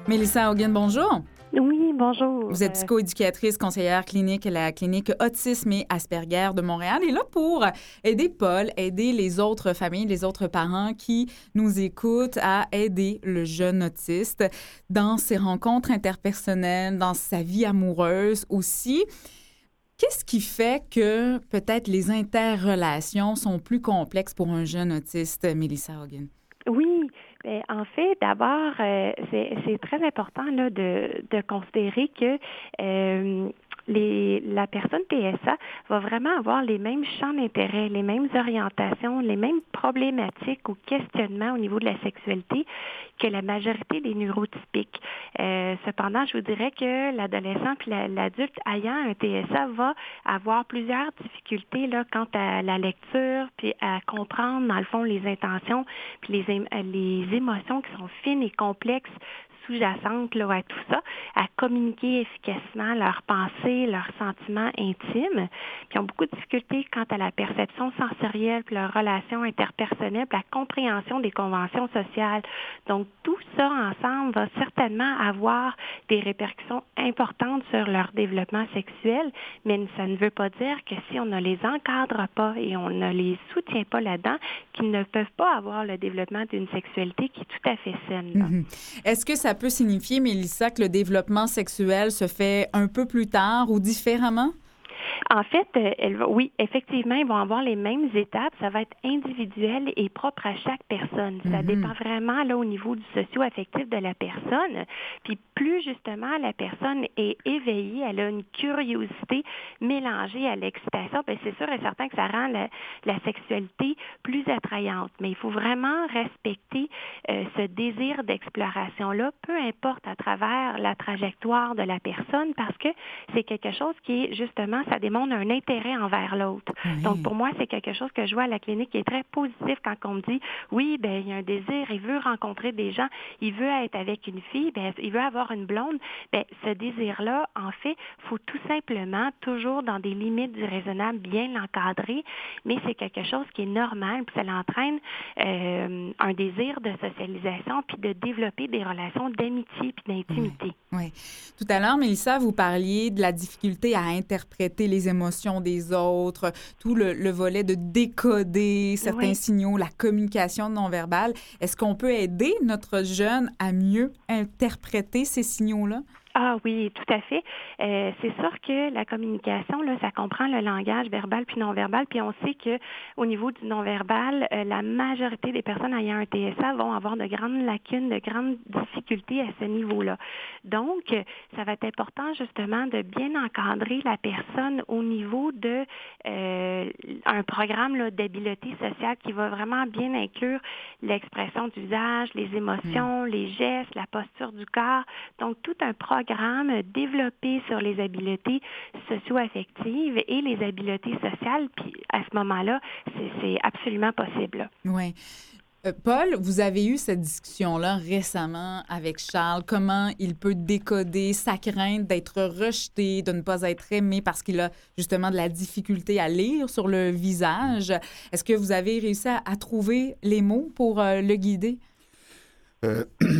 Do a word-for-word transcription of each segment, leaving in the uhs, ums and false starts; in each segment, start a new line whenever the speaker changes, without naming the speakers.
Mélissa Haugen, bonjour.
Oui, bonjour.
Vous êtes psychoéducatrice, conseillère clinique à la clinique Autisme et Asperger de Montréal et là pour aider Paul, aider les autres familles, les autres parents qui nous écoutent à aider le jeune autiste dans ses rencontres interpersonnelles, dans sa vie amoureuse aussi. Qu'est-ce qui fait que peut-être les interrelations sont plus complexes pour un jeune autiste, Mélissa Haugen?
Oui, bien, en fait, d'abord, euh, c'est, c'est très important là, de, de considérer que euh, les, la personne P S A va vraiment avoir les mêmes champs d'intérêt, les mêmes orientations, les mêmes problématiques ou questionnements au niveau de la sexualité que la majorité des neurotypiques. Euh, cependant, je vous dirais que l'adolescent puis la, l'adulte ayant un T S A va avoir plusieurs difficultés là, quant à la lecture puis à comprendre, dans le fond, les intentions puis les, les émotions qui sont fines et complexes sous-jacentes là, à tout ça, à communiquer efficacement leurs pensées, leurs sentiments intimes, puis ont beaucoup de difficultés quant à la perception sensorielle, puis leurs relations interpersonnelles, puis la compréhension des conventions sociales. Donc, tout ça ensemble va certainement avoir des répercussions importantes sur leur développement sexuel, mais ça ne veut pas dire que si on ne les encadre pas et on ne les soutient pas là-dedans, qu'ils ne peuvent pas avoir le développement d'une sexualité qui est tout à fait saine.
Mm-hmm. Est-ce que ça peut signifier, Mélissa, que le développement sexuel se fait un peu plus tard ou différemment?
En fait, elle va, oui, effectivement, ils vont avoir les mêmes étapes. Ça va être individuel et propre à chaque personne. Ça mm-hmm. dépend vraiment là au niveau du socio-affectif de la personne. Puis plus justement la personne est éveillée, elle a une curiosité mélangée à l'excitation, bien, c'est sûr et certain que ça rend la, la sexualité plus attrayante. Mais il faut vraiment respecter euh, ce désir d'exploration-là, peu importe à travers la trajectoire de la personne, parce que c'est quelque chose qui est justement, ça démontre un intérêt envers l'autre. Oui. Donc, pour moi, c'est quelque chose que je vois à la clinique qui est très positif quand on me dit, oui, ben il y a un désir, il veut rencontrer des gens, il veut être avec une fille, ben il veut avoir une blonde. Ben ce désir-là, en fait, faut tout simplement, toujours dans des limites du raisonnable, bien l'encadrer, mais c'est quelque chose qui est normal, puis ça l'entraîne euh, un désir de socialisation, puis de développer des relations d'amitié puis d'intimité.
Oui. Oui. Tout à l'heure, Mélissa, vous parliez de la difficulté à interpréter les émotions des autres, tout le, le volet de décoder certains oui. signaux, la communication non verbale. Est-ce qu'on peut aider notre jeune à mieux interpréter ces signaux-là?
Ah oui, tout à fait. Euh, c'est sûr que la communication, là, ça comprend le langage verbal puis non-verbal, puis on sait que au niveau du non-verbal, euh, la majorité des personnes ayant un T S A vont avoir de grandes lacunes, de grandes difficultés à ce niveau-là. Donc, ça va être important justement de bien encadrer la personne au niveau de euh, un programme là, d'habileté sociale qui va vraiment bien inclure l'expression du visage, les émotions, mmh. les gestes, la posture du corps. Donc, tout un programme développé sur les habiletés socio-affectives et les habiletés sociales, puis à ce moment-là, c'est, c'est absolument possible.
Oui. Euh, Paul, vous avez eu cette discussion-là récemment avec Charles. Comment il peut décoder sa crainte d'être rejeté, de ne pas être aimé parce qu'il a justement de la difficulté à lire sur le visage. Est-ce que vous avez réussi à, à trouver les mots pour euh, le guider?
Euh...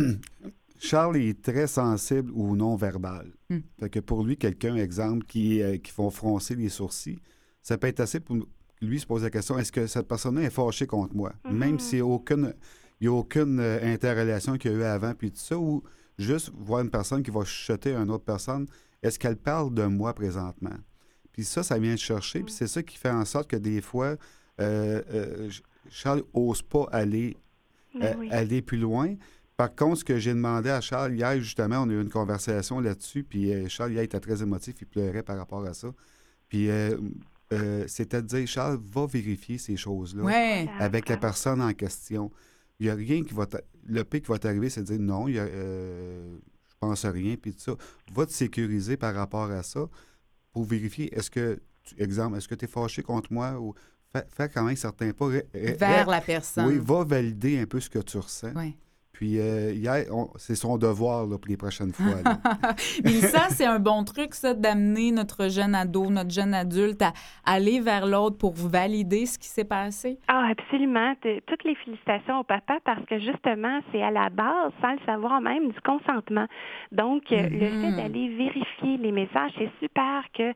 Charles est très sensible au non-verbal. Mm. Fait que pour lui, quelqu'un, exemple, qui, euh, qui font froncer les sourcils, ça peut être assez pour lui se poser la question, est-ce que cette personne-là est fâchée contre moi? Mm-hmm. Même s'il n'y a aucune, il y a aucune euh, interrelation qu'il y a eu avant, puis tout ça, ou juste voir une personne qui va chuchoter à une autre personne, est-ce qu'elle parle de moi présentement? Puis ça, ça vient de chercher, mm. puis c'est ça qui fait en sorte que des fois, euh, euh, Charles n'ose pas aller, euh, oui. aller plus loin. Par contre, ce que j'ai demandé à Charles hier, justement, on a eu une conversation là-dessus, puis euh, Charles, hier, était très émotif, il pleurait par rapport à ça. Puis, euh, euh, c'était de dire, Charles, va vérifier ces choses-là
ouais.
avec la personne en question. Il n'y a rien qui va... Le pire qui va t'arriver, c'est de dire, non, il y a, euh, je pense à rien, puis tout ça. Va te sécuriser par rapport à ça pour vérifier, est-ce que, tu, exemple, est-ce que tu es fâché contre moi ou... Fais, fais quand même certains pas...
Vers ré, la personne.
Oui, va valider un peu ce que tu ressens.
Oui.
Puis, euh, hier, on, c'est son devoir là, pour les prochaines fois. Là.
Mais ça, c'est un bon truc, ça, d'amener notre jeune ado, notre jeune adulte à aller vers l'autre pour valider ce qui s'est passé.
Ah, absolument. Toutes les félicitations au papa parce que, justement, c'est à la base, sans le savoir même, du consentement. Donc, mm-hmm. le fait d'aller vérifier les messages, c'est super que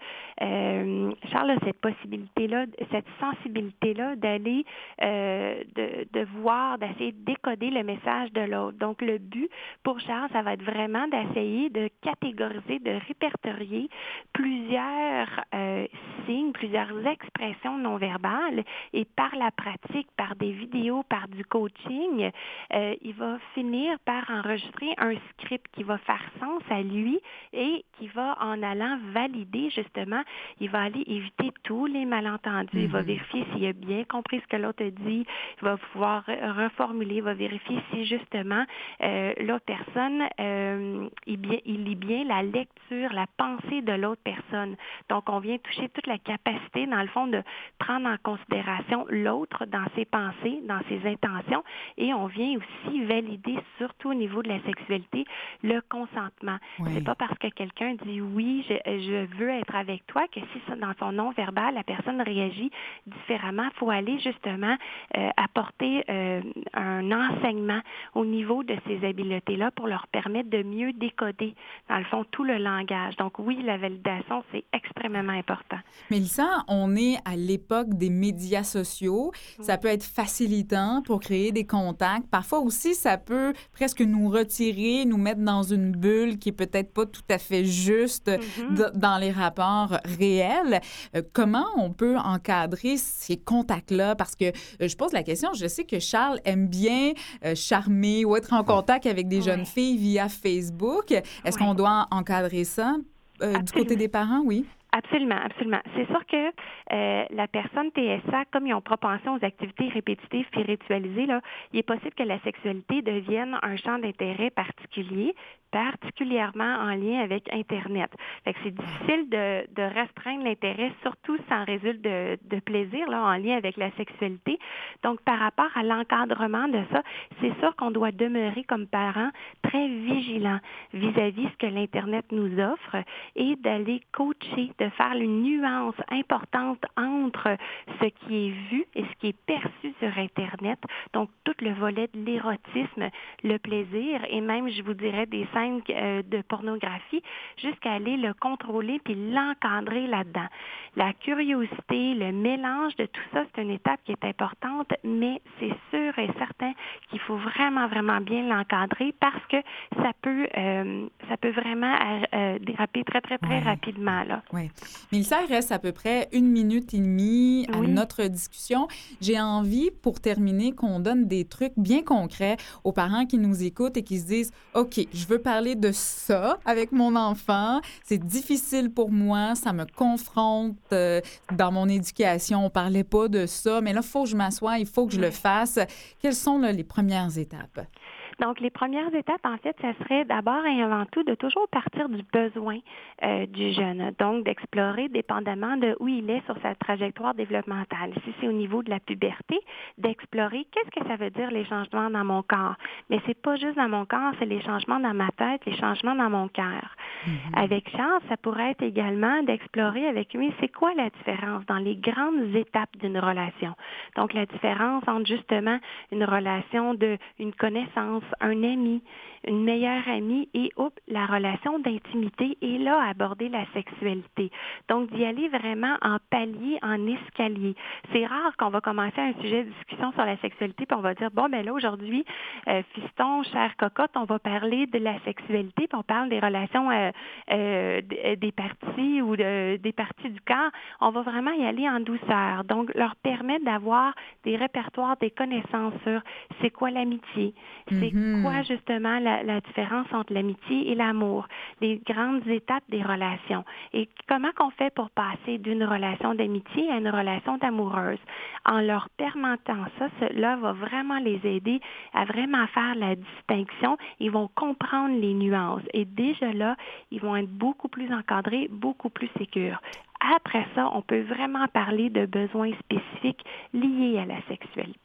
euh, Charles a cette possibilité-là, cette sensibilité-là d'aller, euh, de, de voir, d'essayer de décoder le message de l'autre. Donc, le but pour Charles, ça va être vraiment d'essayer de catégoriser, de répertorier plusieurs euh, signes, plusieurs expressions non verbales et par la pratique, par des vidéos, par du coaching, euh, il va finir par enregistrer un script qui va faire sens à lui et qui va, en allant valider, justement, il va aller éviter tous les malentendus. Mm-hmm. Il va vérifier s'il a bien compris ce que l'autre a dit. Il va pouvoir reformuler, il va vérifier si, justement, euh, l'autre personne, euh, il, bien, il lit bien la lecture, la pensée de l'autre personne. Donc, on vient toucher toute la capacité, dans le fond, de prendre en considération l'autre dans ses pensées, dans ses intentions, et on vient aussi valider, surtout au niveau de la sexualité, le consentement. Oui. C'est pas parce que quelqu'un dit oui, je, je veux être avec toi, que si dans son non-verbal, la personne réagit différemment, il faut aller justement euh, apporter euh, un enseignement au niveau de ces habiletés-là pour leur permettre de mieux décoder, dans le fond, tout le langage. Donc oui, la validation, c'est extrêmement important.
Mélissa, on est à l'époque des médias sociaux. Oui. Ça peut être facilitant pour créer des contacts. Parfois aussi, ça peut presque nous retirer, nous mettre dans une bulle qui est peut-être pas tout à fait juste mm-hmm. d- dans les rapports réels. Euh, comment on peut encadrer ces contacts-là? Parce que euh, je pose la question, je sais que Charles aime bien euh, charmer ou être en contact avec des oui. jeunes filles via Facebook. Est-ce oui. qu'on doit encadrer ça euh, du côté des parents? Oui.
Absolument, absolument. C'est sûr que euh, la personne T S A, comme ils ont propension aux activités répétitives puis ritualisées, là, il est possible que la sexualité devienne un champ d'intérêt particulier, particulièrement en lien avec Internet. Fait que c'est difficile de, de restreindre l'intérêt, surtout si ça en résulte de, de plaisir là, en lien avec la sexualité. Donc, par rapport à l'encadrement de ça, c'est sûr qu'on doit demeurer comme parents très vigilants vis-à-vis ce que l'Internet nous offre et d'aller coacher, de faire une nuance importante entre ce qui est vu et ce qui est perçu sur Internet. Donc, tout le volet de l'érotisme, le plaisir et même, je vous dirais, des scènes de pornographie jusqu'à aller le contrôler puis l'encadrer là-dedans. La curiosité, le mélange de tout ça, c'est une étape qui est importante, mais c'est sûr et certain qu'il faut vraiment, vraiment bien l'encadrer parce que ça peut, euh, ça peut vraiment euh, déraper très, très, très
oui.
rapidement. Là.
Oui. Mélissa, il reste à peu près une minute et demie à oui. notre discussion. J'ai envie, pour terminer, qu'on donne des trucs bien concrets aux parents qui nous écoutent et qui se disent « OK, je veux parler de ça avec mon enfant. C'est difficile pour moi, ça me confronte euh, dans mon éducation. On ne parlait pas de ça, mais là, il faut que je m'assoie, il faut que je le fasse. » Quelles sont là, les premières étapes?
Donc, les premières étapes, en fait, ça serait d'abord et avant tout de toujours partir du besoin euh, du jeune. Donc, d'explorer dépendamment de où il est sur sa trajectoire développementale. Si c'est au niveau de la puberté, d'explorer qu'est-ce que ça veut dire les changements dans mon corps. Mais c'est pas juste dans mon corps, c'est les changements dans ma tête, les changements dans mon cœur. Mm-hmm. Avec Charles, ça pourrait être également d'explorer avec lui c'est quoi la différence dans les grandes étapes d'une relation. Donc, la différence entre justement une relation de une connaissance, un ami, une meilleure amie et oups, la relation d'intimité et là, aborder la sexualité. Donc, d'y aller vraiment en palier, en escalier. C'est rare qu'on va commencer un sujet de discussion sur la sexualité puis on va dire, bon, ben là, aujourd'hui, euh, fiston, chère cocotte, on va parler de la sexualité puis on parle des relations euh, euh, des parties ou de, des parties du corps. On va vraiment y aller en douceur. Donc, leur permettre d'avoir des répertoires, des connaissances sur c'est quoi l'amitié, c'est mm-hmm. quoi justement la, la différence entre l'amitié et l'amour, les grandes étapes des relations et comment qu'on fait pour passer d'une relation d'amitié à une relation d'amoureuse. En leur permettant ça, cela va vraiment les aider à vraiment faire la distinction. Ils vont comprendre les nuances et déjà là, ils vont être beaucoup plus encadrés, beaucoup plus sécures. Après ça, on peut vraiment parler de besoins spécifiques liés à la sexualité.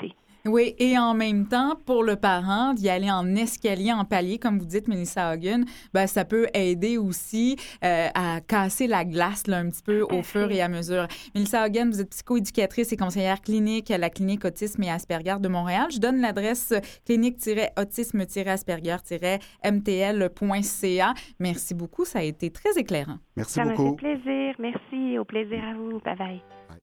Oui, et en même temps, pour le parent, d'y aller en escalier, en palier, comme vous dites, Mélissa Hagen, ben, ça peut aider aussi euh, à casser la glace là, un petit peu au fur et à mesure. Mélissa Hagen, vous êtes psychoéducatrice et conseillère clinique à la clinique Autisme et Asperger de Montréal. Je donne l'adresse clinique-autisme-asperger-m t l point c a. Merci beaucoup, ça a été très éclairant.
Merci
ça
beaucoup.
Ça m'a fait plaisir. Merci, au plaisir à vous. Bye bye.
Bye.